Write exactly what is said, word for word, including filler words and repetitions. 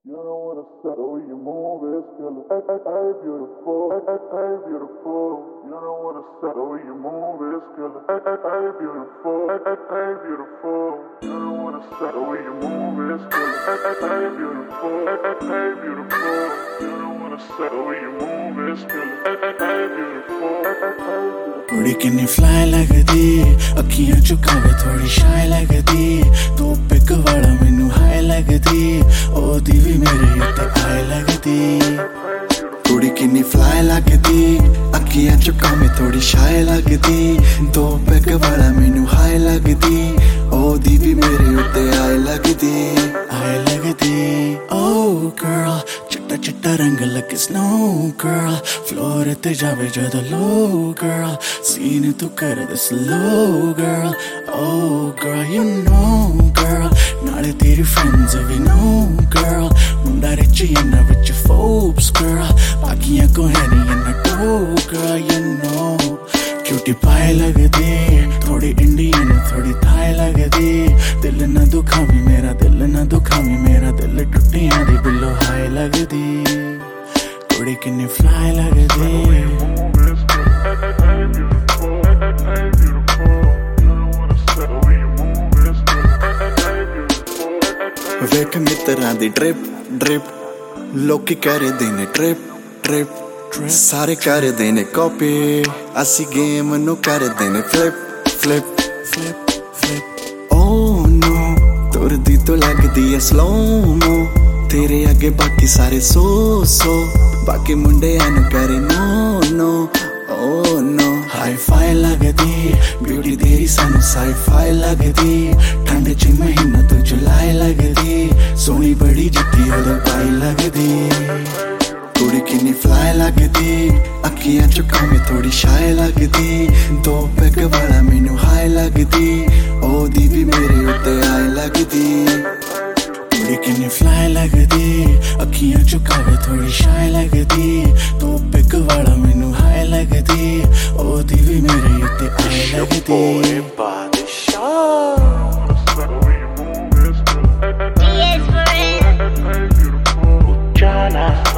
You don't wanna settle, you move, it's killer. Hey, hey, hey, beautiful, hey, hey, hey, beautiful. You don't wanna settle, you move, it's killer. Hey, hey, hey, beautiful, hey, hey, hey, beautiful. You don't wanna settle, you move, it's killer. Hey, hey, hey, beautiful, hey, hey, hey, beautiful. You don't wanna settle, you move, it's killer. Hey, hey, hey, beautiful, hey, hey, hey, beautiful. कुड़ी किन्नी fly लगदी, अखियां चुकावे थोड़ी शाय लगदी, तो pick वाला मैनू हाय लगदी, ओदी भी मेरे उत्ते आए लगदी। कुड़ी किन्नी फ्लाई लगदी, अखियां चुकावे थोड़ी शाय लगदी, तो पिक वाला मैनू हाय लगदी, ओदी भी मेरे उत्ते आए लगदी, आए लगदी। Oh girl, चिट्टा चिट्टा रंग लगे snow girl, फ्लोर ते जावे जदों low girl, सीन तू कर दे slow girl, oh girl you know girl, नाले तेरी friends we know girl, मुंडा रिच इन्ना विच Forbes girl, बाकियां को है नी इन्ना टो girl you know, क्यूटी पाए लगदी, थोड़ी इंडियन थोड़ी थाई लगदी, दिल ना दुखावी मेरा दिल ना दुखावी मेरा दिल टुटियां दी बिल्लो हाय लगदी, कुड़ी किन्नी फ्लाई लगदी। वेख मित्रां दी ड्रिप ड्रिप, लोकी करदे ने ट्रिप ट्रिप, सारे करदे ने कॉपी, असी गेम नू करदे ने फ्लिप फ्लिप फ्लिप फ्लिप। ओ नो तुरदी तो लगदी है स्लो मो, तेरे आगे बाकी सारे सो सो, बाकी मुंडे एन करे no no oh no. Hi fi लगदी, ब्यूटी तेरी सानू साई फाई लगदी, ठंड च महीना तो जुलाई लगदी, सोनी बड़ी जिद्दी ओदे पाई लगदी। कुड़ी किन्नी फ्लाई लगदी, अखियां चुकावे थोड़ी शाय लगदी, दो पैग वाला मैनू हाय लगदी, ओदी भी मेरे उत्ते आए लगदी। कुड़ी किन्नी फ्लाई लगदी, अखियां चुकावे थोड़ी शाय लगदी, दो पैग वाला मैनू हाय लगदी, ओदी भी मेरे उत्ते आए लगदी। D is for it.